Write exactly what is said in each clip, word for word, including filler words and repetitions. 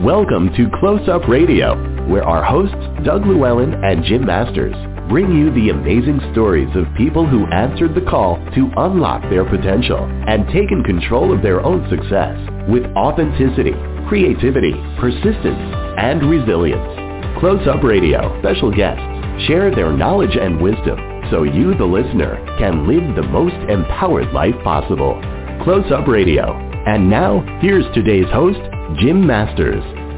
Welcome to Close Up Radio, where our hosts, Doug Llewellyn and Jim Masters, bring you the amazing stories of people who answered the call to unlock their potential and taken control of their own success with authenticity, creativity, persistence, and resilience. Close Up Radio special guests share their knowledge and wisdom so you, the listener, can live the most empowered life possible. Close Up Radio. And now, here's today's host, Jim Masters.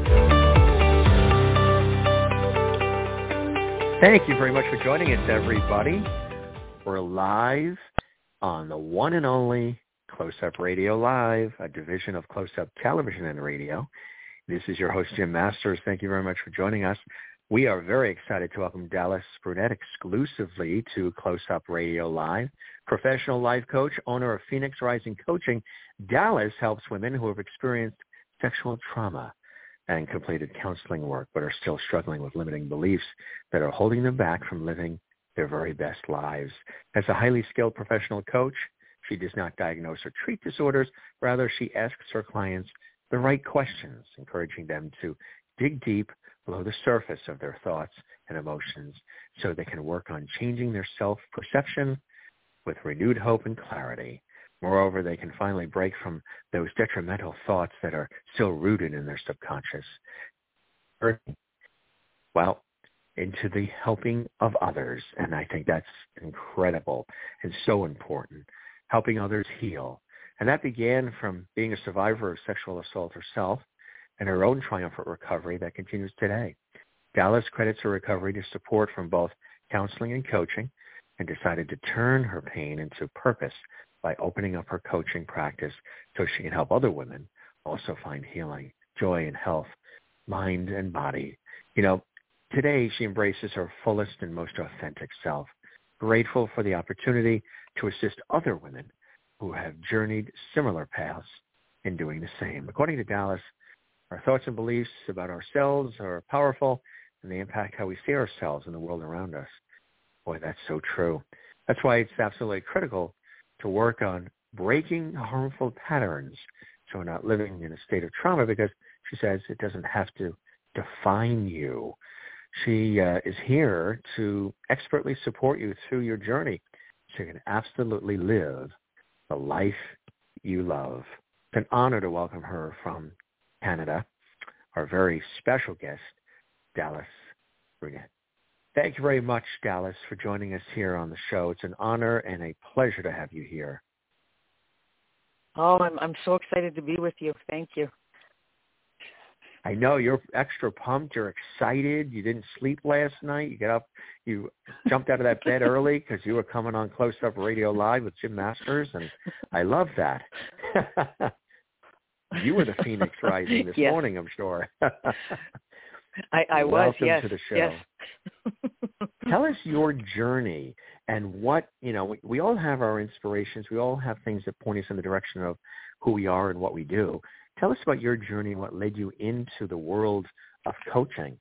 Thank you very much for joining us, everybody. We're live on the one and only Close Up Radio Live, a division of Close Up Television and Radio. This is your host, Jim Masters. Thank you very much for joining us. We are very excited to welcome Dallas Brunette exclusively to Close Up Radio Live. Professional life coach, owner of Phoenix Rising Coaching, Dallas helps women who have experienced sexual trauma and completed counseling work but are still struggling with limiting beliefs that are holding them back from living their very best lives. As a highly skilled professional coach, she does not diagnose or treat disorders. Rather, she asks her clients the right questions, encouraging them to dig deep below the surface of their thoughts and emotions so they can work on changing their self-perception with renewed hope and clarity. Moreover, they can finally break from those detrimental thoughts that are still rooted in their subconscious. Well, into the helping of others, and I think that's incredible and so important, helping others heal. And that began from being a survivor of sexual assault herself and her own triumphant recovery that continues today. Dallas credits her recovery to support from both counseling and coaching, and decided to turn her pain into purpose by opening up her coaching practice so she can help other women also find healing, joy, and health, mind and body. You know, today she embraces her fullest and most authentic self, grateful for the opportunity to assist other women who have journeyed similar paths in doing the same. According to Dallas, our thoughts and beliefs about ourselves are powerful, and they impact how we see ourselves and the world around us. Boy, that's so true. That's why it's absolutely critical to work on breaking harmful patterns so we're not living in a state of trauma, because she says it doesn't have to define you. She uh, is here to expertly support you through your journey so you can absolutely live the life you love. It's an honor to welcome her from Canada, our very special guest, Dallas Brunette. Thank you very much, Dallas, for joining us here on the show. It's an honor and a pleasure to have you here. Oh, I'm I'm so excited to be with you. Thank you. I know you're extra pumped. You're excited. You didn't sleep last night. You got up. You jumped out of that bed early because you were coming on Close Up Radio Live with Jim Masters, and I love that. You were the Phoenix Rising this yes. morning, I'm sure. I, I was, Welcome yes. to the show. Yes. Tell us your journey and what, you know, we, we all have our inspirations. We all have things that point us in the direction of who we are and what we do. Tell us about your journey and what led you into the world of coaching.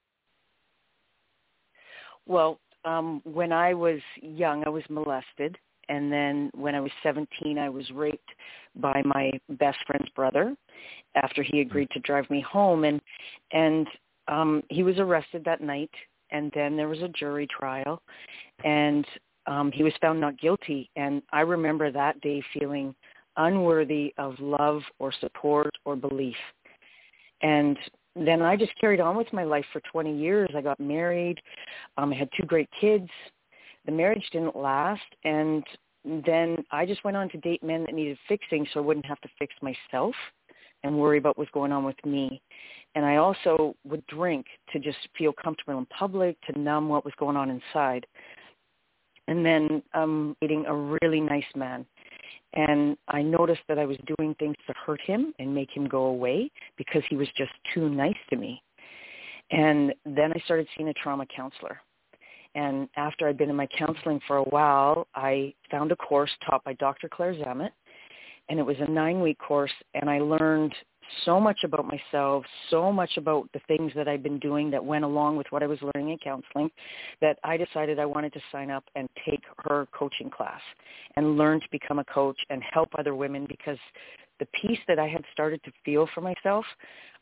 Well, um, when I was young, I was molested. And then when I was seventeen, I was raped by my best friend's brother after he agreed to drive me home. And, and um, he was arrested that night. And then there was a jury trial. And um, he was found not guilty. And I remember that day feeling unworthy of love or support or belief. And then I just carried on with my life for twenty years. I got married. Um, I had two great kids. The marriage didn't last, and then I just went on to date men that needed fixing so I wouldn't have to fix myself and worry about what's going on with me. And I also would drink to just feel comfortable in public, to numb what was going on inside. And then um, meeting a really nice man. And I noticed that I was doing things to hurt him and make him go away because he was just too nice to me. And then I started seeing a trauma counselor. And after I'd been in my counseling for a while, I found a course taught by Doctor Claire Zammit, and it was a nine-week course, and I learned so much about myself, so much about the things that I'd been doing that went along with what I was learning in counseling, that I decided I wanted to sign up and take her coaching class and learn to become a coach and help other women, because the peace that I had started to feel for myself,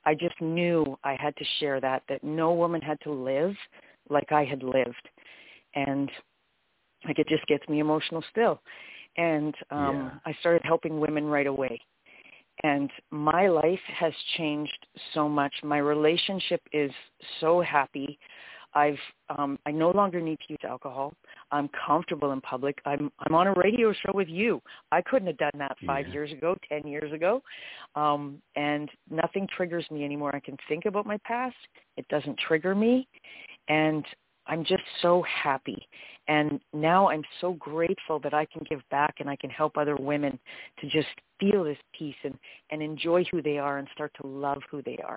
I just knew I had to share that, that no woman had to live like I had lived. And like it just gets me emotional still. And um, yeah. I started helping women right away. And my life has changed so much. My relationship is so happy. I've um, I no longer need to use alcohol. I'm comfortable in public. I'm I'm on a radio show with you. I couldn't have done that five Yeah. years ago, ten years ago, um, and nothing triggers me anymore. I can think about my past. It doesn't trigger me, and I'm just so happy. And now I'm so grateful that I can give back and I can help other women to just feel this peace and, and enjoy who they are and start to love who they are.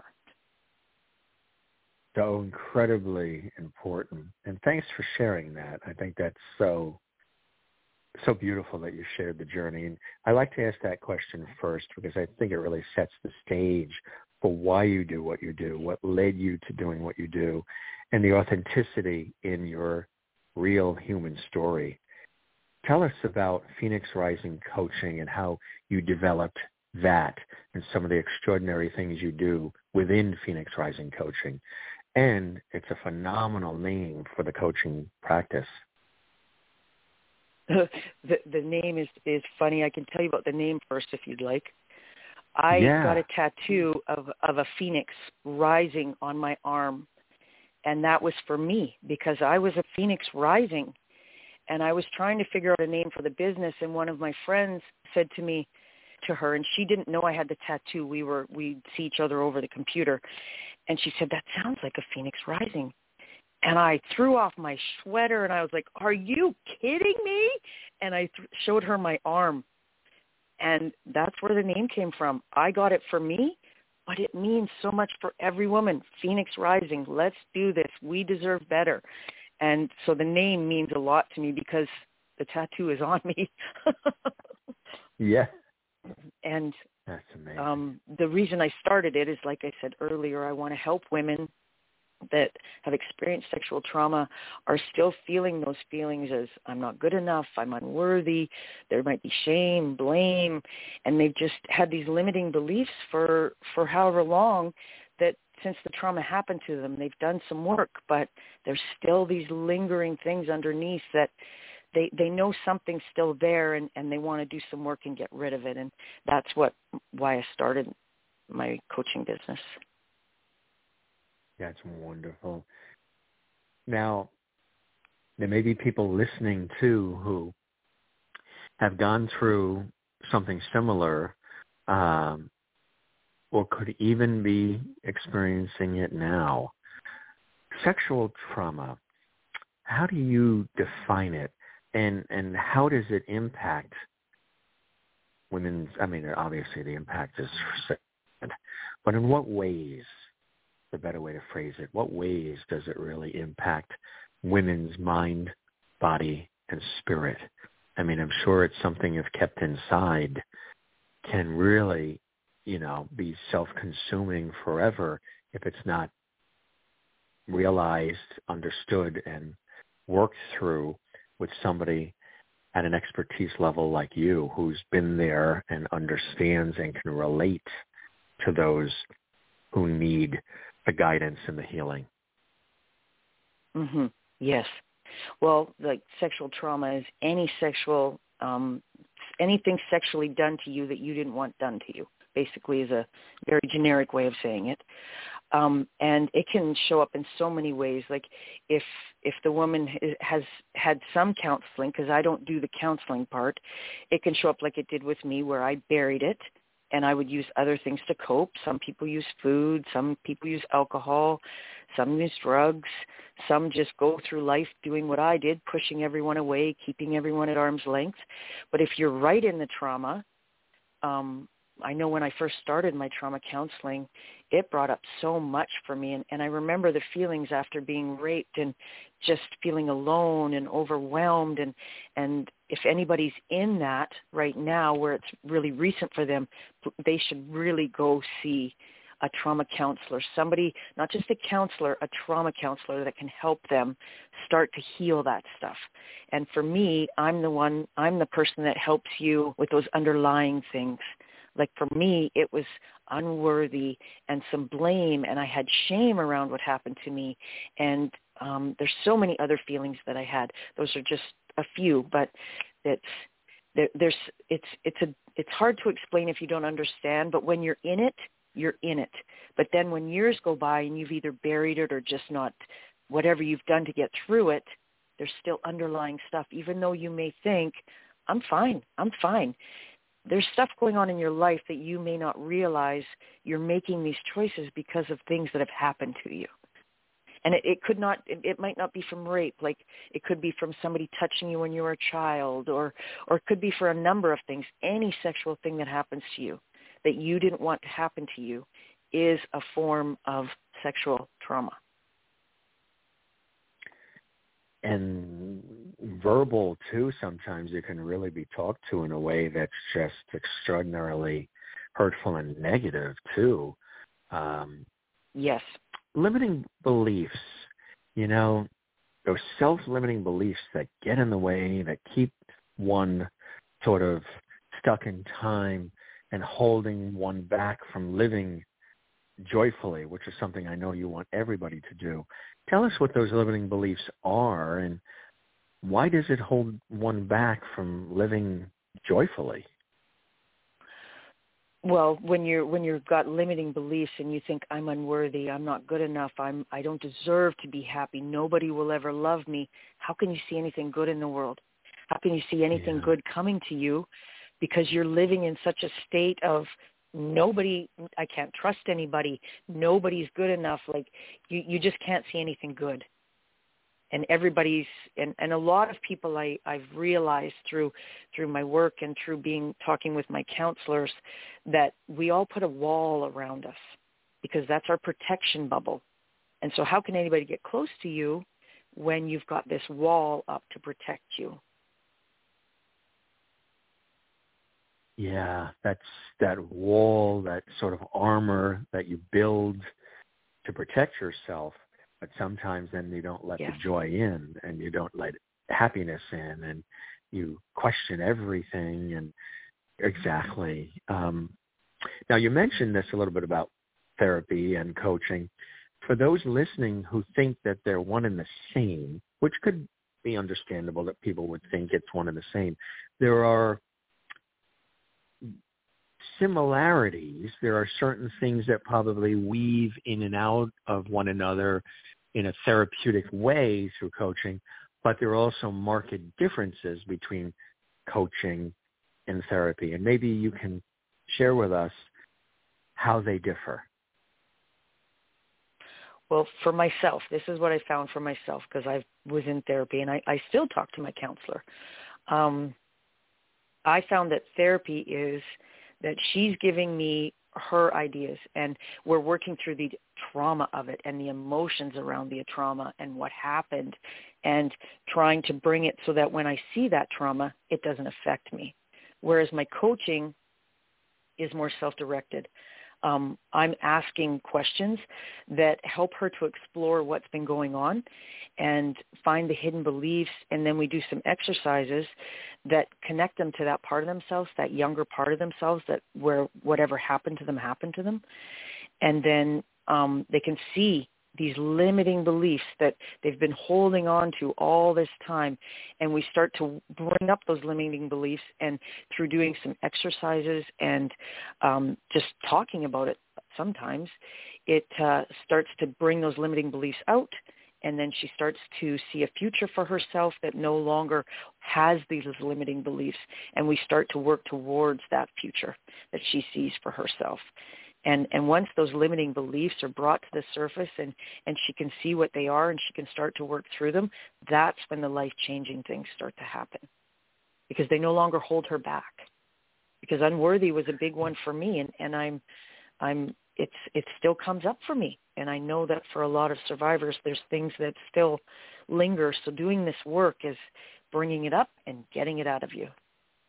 So incredibly important. And thanks for sharing that. I think that's so, so beautiful that you shared the journey. And I like to ask that question first because I think it really sets the stage for why you do what you do, what led you to doing what you do, and the authenticity in your real human story. Tell us about Phoenix Rising Coaching and how you developed that and some of the extraordinary things you do within Phoenix Rising Coaching. And it's a phenomenal name for the coaching practice. the the name is, is funny. I can tell you about the name first if you'd like. I yeah. got a tattoo of, of a phoenix rising on my arm. And that was for me because I was a phoenix rising. And I was trying to figure out a name for the business. And one of my friends said to me, to her, and she didn't know I had the tattoo. We were, we'd see each other over the computer. And she said, that sounds like a phoenix rising. And I threw off my sweater and I was like, are you kidding me? And I th- showed her my arm. And that's where the name came from. I got it for me, but it means so much for every woman. Phoenix Rising, let's do this. We deserve better. And so the name means a lot to me because the tattoo is on me. yeah. And that's amazing. Um, the reason I started it is, like I said earlier, I want to help women that have experienced sexual trauma, are still feeling those feelings as I'm not good enough, I'm unworthy, there might be shame, blame, and they've just had these limiting beliefs for, for however long that since the trauma happened to them, they've done some work, but there's still these lingering things underneath that they, they know something's still there and, and they want to do some work and get rid of it. And that's what why I started my coaching business. That's wonderful. Now, there may be people listening too who have gone through something similar um, or could even be experiencing it now. Sexual trauma, how do you define it? And and how does it impact women's, I mean, obviously the impact is, but in what ways, the better way to phrase it, what ways does it really impact women's mind, body, and spirit? I mean, I'm sure it's something if kept inside can really, you know, be self-consuming forever if it's not realized, understood, and worked through with somebody at an expertise level like you who's been there and understands and can relate to those who need the guidance and the healing. Mm-hmm. Yes. Well, like sexual trauma is any sexual, um, anything sexually done to you that you didn't want done to you, basically is a very generic way of saying it. Um, and it can show up in so many ways. Like if if the woman has had some counseling, because I don't do the counseling part, it can show up like it did with me where I buried it and I would use other things to cope. Some people use food. Some people use alcohol. Some use drugs. Some just go through life doing what I did, pushing everyone away, keeping everyone at arm's length. But if you're right in the trauma, um, I know when I first started my trauma counseling, it brought up so much for me. And, and I remember the feelings after being raped and just feeling alone and overwhelmed. And, and if anybody's in that right now where it's really recent for them, they should really go see a trauma counselor, somebody, not just a counselor, a trauma counselor that can help them start to heal that stuff. And for me, I'm the one, I'm the person that helps you with those underlying things. Like for me, it was unworthy and some blame, and I had shame around what happened to me. And um, there's so many other feelings that I had. Those are just a few, but it's there, there's it's it's a it's hard to explain if you don't understand. But when you're in it, you're in it. But then when years go by and you've either buried it or just not, whatever you've done to get through it, there's still underlying stuff. Even though you may think, I'm fine, I'm fine. There's stuff going on in your life that you may not realize you're making these choices because of things that have happened to you. And it, it could not, it, it might not be from rape. Like it could be from somebody touching you when you were a child, or, or it could be for a number of things. Any sexual thing that happens to you that you didn't want to happen to you is a form of sexual trauma. And verbal, too, sometimes it can really be talked to in a way that's just extraordinarily hurtful and negative, too. Um, yes. Limiting beliefs, you know, those self-limiting beliefs that get in the way, that keep one sort of stuck in time and holding one back from living joyfully, which is something I know you want everybody to do. Tell us what those limiting beliefs are, and why does it hold one back from living joyfully? Well, when you're when you've got limiting beliefs and you think I'm unworthy, I'm not good enough, I'm I don't deserve to be happy, nobody will ever love me, how can you see anything good in the world? How can you see anything yeah. good coming to you? Because you're living in such a state of nobody, I can't trust anybody, nobody's good enough, like you, you just can't see anything good. And everybody's, and, and a lot of people I, I've realized through through my work and through being talking with my counselors that we all put a wall around us because that's our protection bubble. And so how can anybody get close to you when you've got this wall up to protect you? Yeah, that's that wall, that sort of armor that you build to protect yourself. But sometimes then you don't let yes. the joy in, and you don't let happiness in, and you question everything. And exactly. Um, now, you mentioned this a little bit about therapy and coaching. For those listening who think that they're one and the same, which could be understandable that people would think it's one and the same, there are similarities. There are certain things that probably weave in and out of one another in a therapeutic way through coaching, but there are also marked differences between coaching and therapy. And maybe you can share with us how they differ. Well, for myself, this is what I found for myself because I was in therapy and I, I still talk to my counselor. Um, I found that therapy is that she's giving me her ideas and we're working through the trauma of it and the emotions around the trauma and what happened and trying to bring it so that when I see that trauma, it doesn't affect me. Whereas my coaching is more self-directed. Um, I'm asking questions that help her to explore what's been going on and find the hidden beliefs, and then we do some exercises that connect them to that part of themselves, that younger part of themselves, that where whatever happened to them happened to them, and then um, they can see these limiting beliefs that they've been holding on to all this time. And we start to bring up those limiting beliefs, and through doing some exercises and um, just talking about it sometimes, it uh, starts to bring those limiting beliefs out. And then she starts to see a future for herself that no longer has these limiting beliefs. And we start to work towards that future that she sees for herself. And and once those limiting beliefs are brought to the surface and, and she can see what they are and she can start to work through them, that's when the life-changing things start to happen because they no longer hold her back. Because unworthy was a big one for me, and, and I'm I'm it's it still comes up for me. And I know that for a lot of survivors, there's things that still linger. So doing this work is bringing it up and getting it out of you.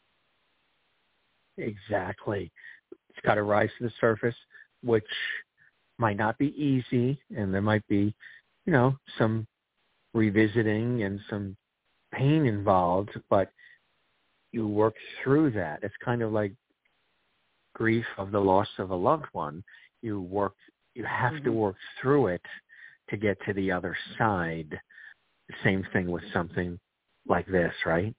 Exactly. It's got to rise to the surface, which might not be easy, and there might be, you know, some revisiting and some pain involved, but you work through that. It's kind of like grief of the loss of a loved one, you work, you have mm-hmm. to work through it to get to the other side. Same thing with something like this, right?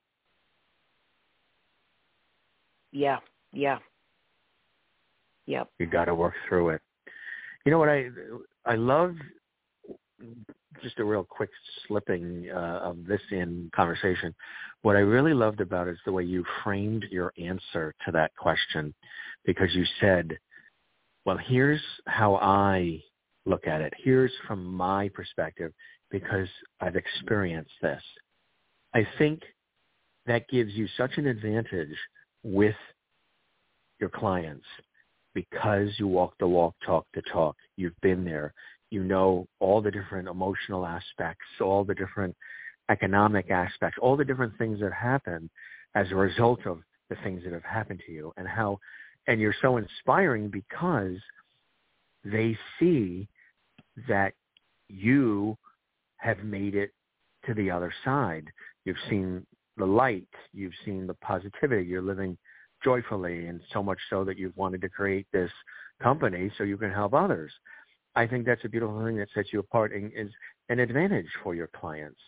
Yeah, yeah. Yep. You got to work through it. You know what I I love, just a real quick slipping uh, of this in conversation, what I really loved about it is the way you framed your answer to that question, because you said, well, here's how I look at it. Here's from my perspective, because I've experienced this. I think that gives you such an advantage with your clients because you walk the walk, talk the talk. You've been there. You know all the different emotional aspects, all the different economic aspects, all the different things that happen as a result of the things that have happened to you, and how, and you're so inspiring because they see that you have made it to the other side. You've seen the light. You've seen the positivity. You're living joyfully, and so much so that you've wanted to create this company so you can help others. I think that's a beautiful thing that sets you apart and is an advantage for your clients.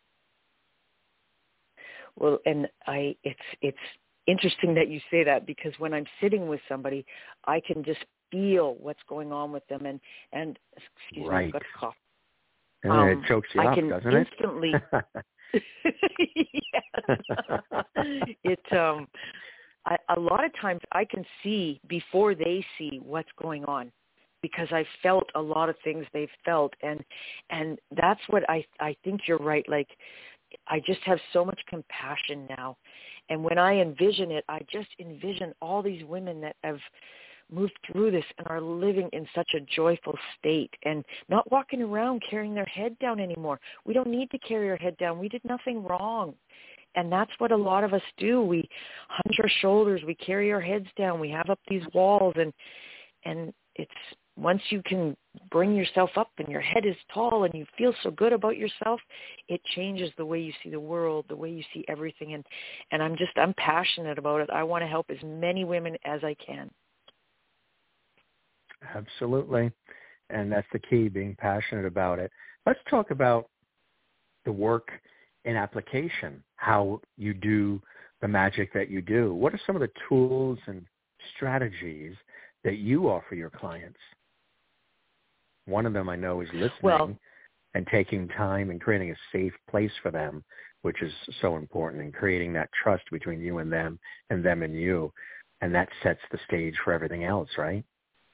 Well, and I, it's it's interesting that you say that, because when I'm sitting with somebody, I can just feel what's going on with them, and and excuse right. me, I've got a cough. And um, it chokes you I up, can doesn't instantly, it? it um, I, a lot of times I can see before they see what's going on, because I've felt a lot of things they've felt, and and that's what I I think you're right. Like, I just have so much compassion now, and when I envision it, I just envision all these women that have moved through this and are living in such a joyful state and not walking around carrying their head down anymore. We don't need to carry our head down. We did nothing wrong. And that's what a lot of us do. We hunch our shoulders. We carry our heads down. We have up these walls. And and it's once you can bring yourself up and your head is tall and you feel so good about yourself, it changes the way you see the world, the way you see everything. And, and I'm just, I'm passionate about it. I want to help as many women as I can. Absolutely. And that's the key, being passionate about it. Let's talk about the work in application, how you do the magic that you do. What are some of the tools and strategies that you offer your clients? One of them I know is listening well, and taking time and creating a safe place for them, which is so important, and creating that trust between you and them and them and you. And that sets the stage for everything else, right?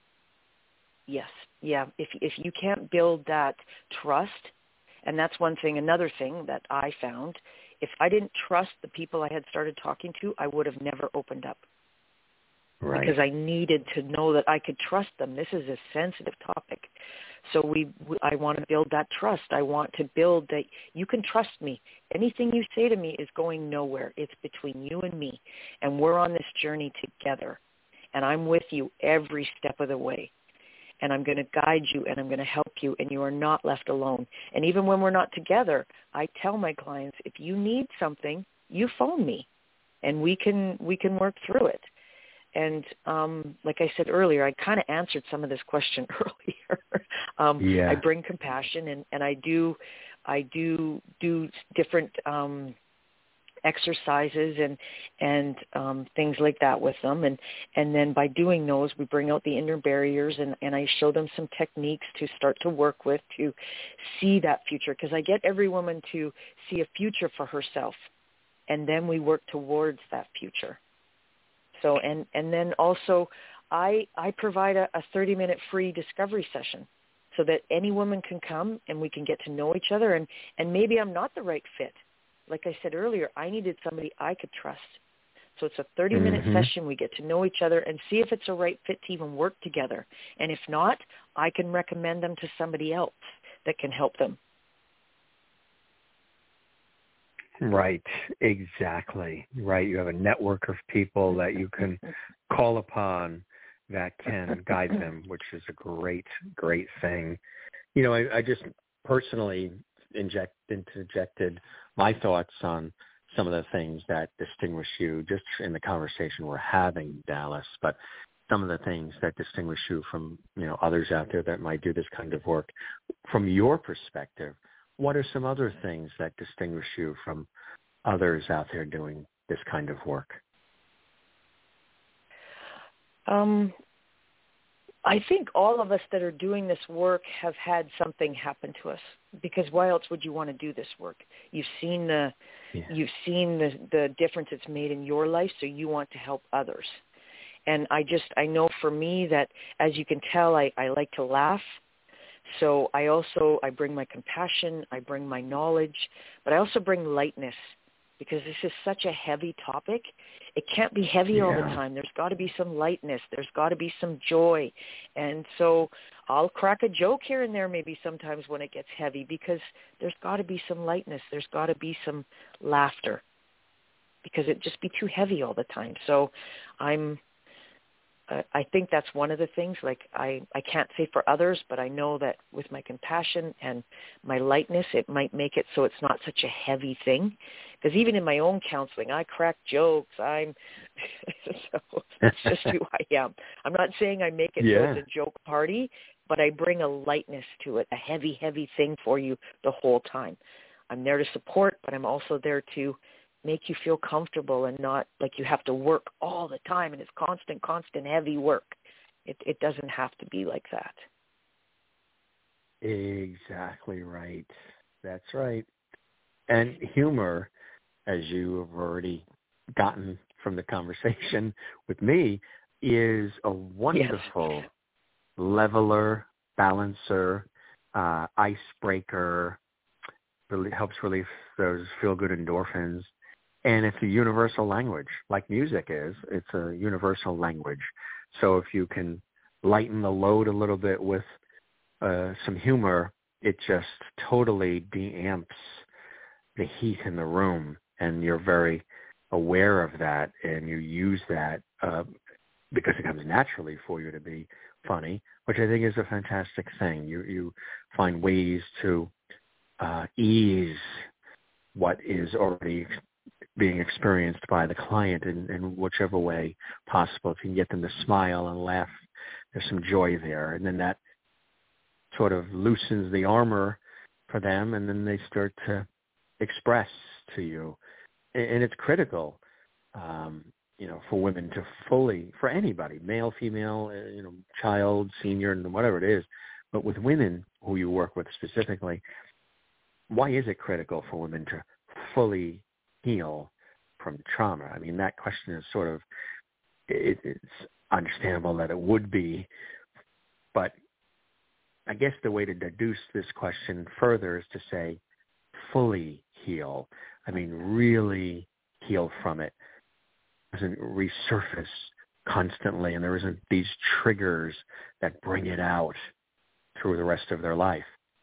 Yes. Yeah. If if you can't build that trust, and that's one thing, another thing that I found, if I didn't trust the people I had started talking to, I would have never opened up. Right. Because I needed to know that I could trust them. This is a sensitive topic. So we, we, I want to build that trust. I want to build that you can trust me. Anything you say to me is going nowhere. It's between you and me. And we're on this journey together. And I'm with you every step of the way. And I'm going to guide you, and I'm going to help you, and you are not left alone. And even when we're not together, I tell my clients, if you need something, you phone me, and we can we can work through it. And um, like I said earlier, I kind of answered some of this question earlier. um, yeah. I bring compassion, and, and I do I do do different um, exercises and and um, things like that with them. And, and then by doing those, we bring out the inner barriers, and, and I show them some techniques to start to work with to see that future. Because I get every woman to see a future for herself, and then we work towards that future. So, and, and then also I, I provide a, a thirty-minute free discovery session so that any woman can come and we can get to know each other. And, and maybe I'm not the right fit. Like I said earlier, I needed somebody I could trust. So it's a thirty-minute mm-hmm. session. We get to know each other and see if it's a right fit to even work together. And if not, I can recommend them to somebody else that can help them. Right, exactly. Right. You have a network of people that you can call upon that can guide them, which is a great, great thing. You know, I, I just personally inject, interjected my thoughts on some of the things that distinguish you just in the conversation we're having, Dallas. But some of the things that distinguish you from, you know, others out there that might do this kind of work. From your perspective, what are some other things that distinguish you from others out there doing this kind of work? Um, I think all of us that are doing this work have had something happen to us, because why else would you want to do this work? You've seen the, yeah. you've seen the, the difference it's made in your life, so you want to help others. And I just, I know for me that, as you can tell, I, I like to laugh. So I also, I bring my compassion, I bring my knowledge, but I also bring lightness, because this is such a heavy topic. It can't be heavy yeah. all the time. There's got to be some lightness. There's got to be some joy. And so I'll crack a joke here and there maybe sometimes when it gets heavy, because there's got to be some lightness. There's got to be some laughter, because it'd just be too heavy all the time. So I'm, uh, I think that's one of the things. Like I, I can't say for others, but I know that with my compassion and my lightness, it might make it so it's not such a heavy thing. Because even in my own counseling, I crack jokes. I'm so that's just who I am. I'm not saying I make it yeah. so it's a joke party, but I bring a lightness to it, a heavy, heavy thing for you the whole time. I'm there to support, but I'm also there to make you feel comfortable and not like you have to work all the time and it's constant, constant, heavy work. It, it doesn't have to be like that. Exactly right. That's right. And humor, as you have already gotten from the conversation with me, is a wonderful yes. leveler, balancer, uh, icebreaker, really helps relieve those feel-good endorphins. And it's a universal language, like music is. It's a universal language. So if you can lighten the load a little bit with uh, some humor, it just totally de-amps the heat in the room, and you're very aware of that, and you use that uh, because it comes naturally for you to be funny, which I think is a fantastic thing. You you find ways to uh, ease what is already being experienced by the client in, in whichever way possible. If you can get them to smile and laugh, there's some joy there, and then that sort of loosens the armor for them, and then they start to express to you. And it's critical, um, you know, for women to fully, for anybody, male, female, uh, you know, child, senior, and whatever it is, but with women who you work with specifically, why is it critical for women to fully heal from trauma? I mean, that question is sort of, it, it's understandable that it would be, but I guess the way to deduce this question further is to say fully heal. I mean, really heal from it. It doesn't resurface constantly, and there isn't these triggers that bring it out through the rest of their life.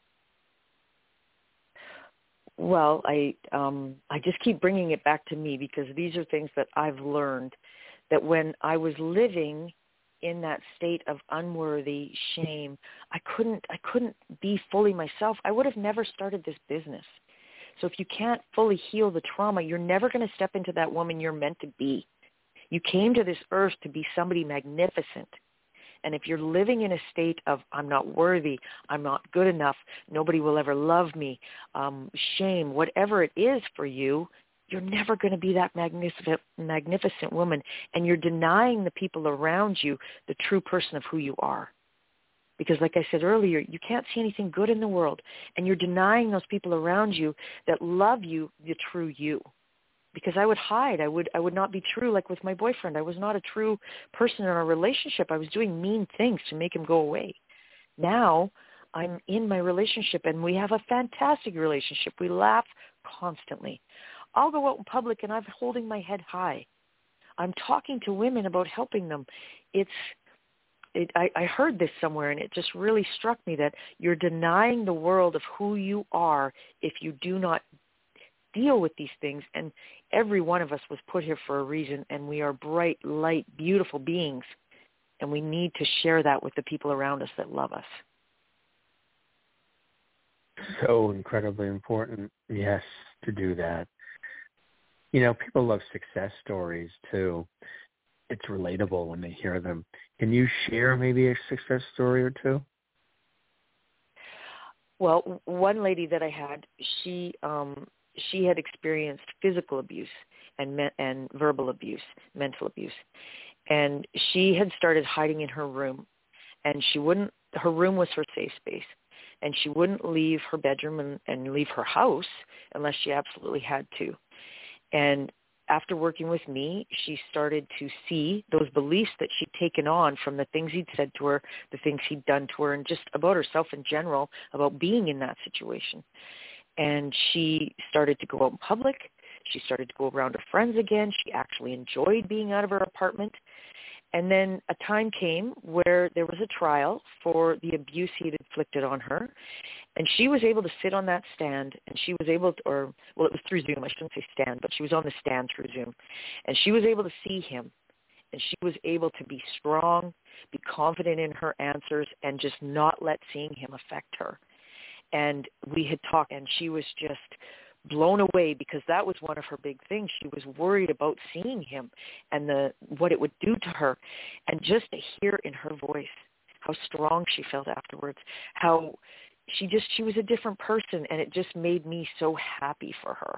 Well, I um, I just keep bringing it back to me, because these are things that I've learned, that when I was living in that state of unworthy shame, I couldn't I couldn't be fully myself. I would have never started this business. So if you can't fully heal the trauma, you're never going to step into that woman you're meant to be. You came to this earth to be somebody magnificent. And if you're living in a state of, I'm not worthy, I'm not good enough, nobody will ever love me, um, shame, whatever it is for you, you're never going to be that magnificent, magnificent woman. And you're denying the people around you the true person of who you are. Because like I said earlier, you can't see anything good in the world. And you're denying those people around you that love you, the true you. Because I would hide. I would I would not be true, like with my boyfriend. I was not a true person in our relationship. I was doing mean things to make him go away. Now I'm in my relationship, and we have a fantastic relationship. We laugh constantly. I'll go out in public, and I'm holding my head high. I'm talking to women about helping them. It's It, I, I heard this somewhere, and it just really struck me that you're denying the world of who you are if you do not deal with these things. And every one of us was put here for a reason, and we are bright, light, beautiful beings, and we need to share that with the people around us that love us. So incredibly important, yes, to do that. You know, people love success stories, too. it's relatable when they hear them. Can you share maybe a success story or two? Well, one lady that I had, she um, she had experienced physical abuse and me- and verbal abuse, mental abuse, and she had started hiding in her room, and she wouldn't. Her room was her safe space, and she wouldn't leave her bedroom and, and leave her house unless she absolutely had to. And after working with me, she started to see those beliefs that she'd taken on from the things he'd said to her, the things he'd done to her, and just about herself in general, about being in that situation. And she started to go out in public. She started to go around her friends again. She actually enjoyed being out of her apartment. And then a time came where there was a trial for the abuse he had inflicted on her. And she was able to sit on that stand, and she was able to, or, well, it was through Zoom. I shouldn't say stand, but she was on the stand through Zoom. And she was able to see him, and she was able to be strong, be confident in her answers, and just not let seeing him affect her. And we had talked, and she was just blown away because that was one of her big things. She was worried about seeing him and the what it would do to her. And just to hear in her voice how strong she felt afterwards, how she just, she was a different person, and it just made me so happy for her.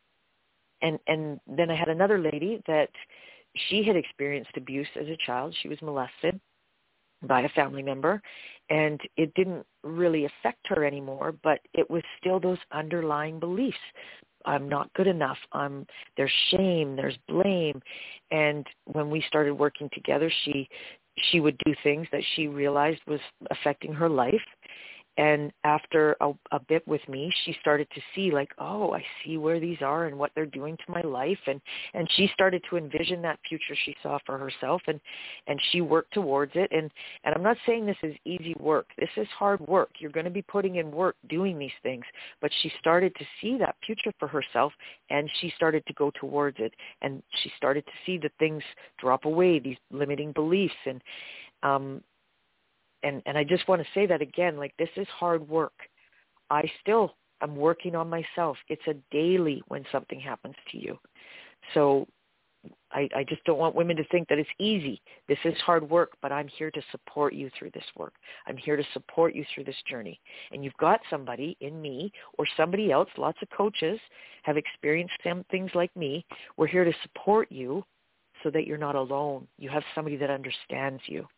And and then I had another lady that she had experienced abuse as a child. She was molested by a family member, and it didn't really affect her anymore, but it was still those underlying beliefs. I'm not good enough. I'm, there's shame, there's blame. And when we started working together, she she would do things that she realized was affecting her life. And after a, a bit with me, she started to see like, oh, I see where these are and what they're doing to my life. And, and she started to envision that future she saw for herself, and, and she worked towards it. And, and I'm not saying this is easy work. This is hard work. You're going to be putting in work doing these things. But she started to see that future for herself, and she started to go towards it. And she started to see the things drop away, these limiting beliefs. And, um, And, and I just want to say that again, like, this is hard work. I still am working on myself. It's a daily when something happens to you. So I, I just don't want women to think that it's easy. This is hard work, but I'm here to support you through this work. I'm here to support you through this journey. And you've got somebody in me or somebody else, lots of coaches have experienced some things like me. We're here to support you so that you're not alone. You have somebody that understands you.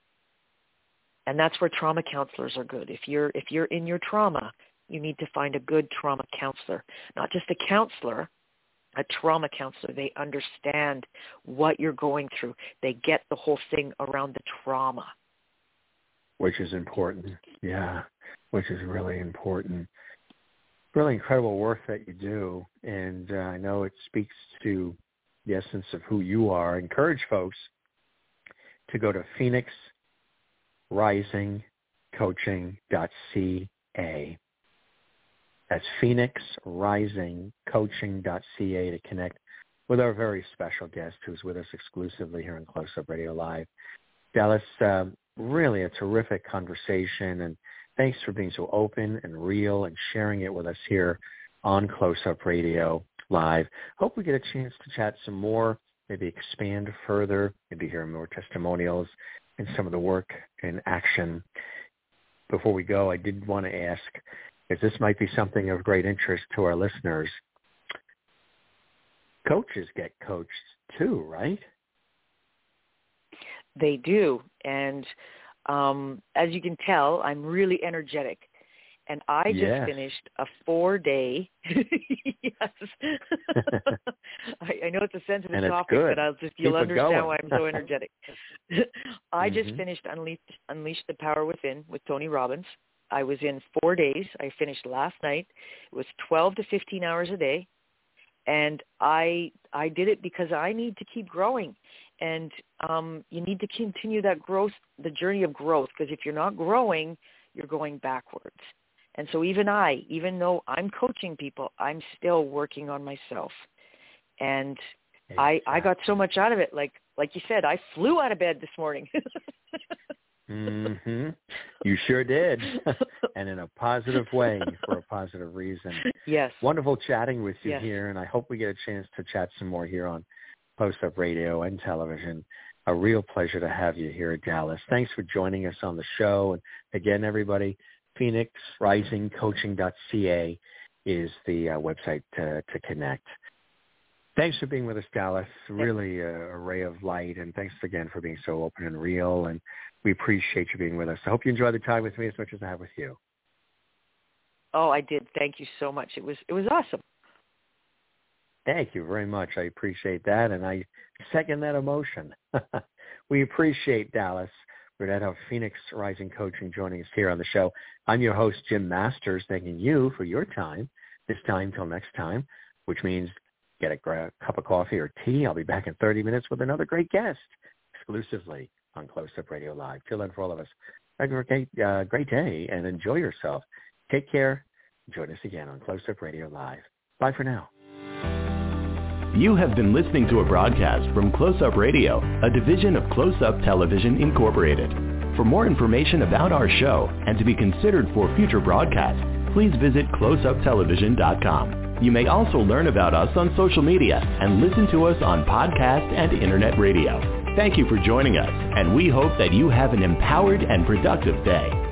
And that's where trauma counselors are good. If you're if you're in your trauma, you need to find a good trauma counselor. Not just a counselor, a trauma counselor. They understand what you're going through. They get the whole thing around the trauma. Which is important. Yeah, which is really important. Really incredible work that you do. And uh, I know it speaks to the essence of who you are. I encourage folks to go to Phoenix rising coaching dot c a. That's phoenix rising coaching dot c a to connect with our very special guest who's with us exclusively here on Close Up Radio Live. Dallas, uh, really a terrific conversation, and thanks for being so open and real and sharing it with us here on Close Up Radio Live. Hope we get a chance to chat some more, maybe expand further, maybe hear more testimonials and some of the work in action. Before we go, I did want to ask, if this might be something of great interest to our listeners, coaches get coached too, right? They do. And um, as you can tell, I'm really energetic. And I just yes. finished a four-day, yes, I, I know it's a sensitive and topic, good. but I'll just, you'll Keep understand why I'm so energetic. I mm-hmm. just finished Unleash, Unleash the Power Within with Tony Robbins. I was in four days. I finished last night. It was twelve to fifteen hours a day. And I I did it because I need to keep growing. And um, you need to continue that growth, the journey of growth, because if you're not growing, you're going backwards. And so even I, even though I'm coaching people, I'm still working on myself. And exactly. I, I got so much out of it. Like like you said, I flew out of bed this morning. mm-hmm. You sure did. And in a positive way, for a positive reason. Yes. Wonderful chatting with you yes. here, and I hope we get a chance to chat some more here on Post Up Radio and television. a real pleasure to have you here, Dallas. Thanks for joining us on the show. And again, everybody, phoenix rising coaching dot c a is the uh, website to, to connect. Thanks for being with us, Dallas. Really a, a ray of light, and thanks again for being so open and real, and we appreciate you being with us. I hope you enjoyed the time with me as much as I have with you. Oh, I did. Thank you so much. It was it was awesome. Thank you very much. I appreciate that, and I second that emotion. We appreciate Dallas Burnett of Phoenix Rising Coaching joining us here on the show. I'm your host, Jim Masters, thanking you for your time, this time till next time, which means get a gra- cup of coffee or tea. I'll be back in thirty minutes with another great guest, exclusively on Close Up Radio Live. Till then, for all of us, have a great, uh, great day and enjoy yourself. Take care. Join us again on Close Up Radio Live. Bye for now. You have been listening to a broadcast from Close Up Radio, a division of Close Up Television Incorporated. For more information about our show and to be considered for future broadcasts, please visit close up television dot com. You may also learn about us on social media and listen to us on podcast and internet radio. Thank you for joining us, and we hope that you have an empowered and productive day.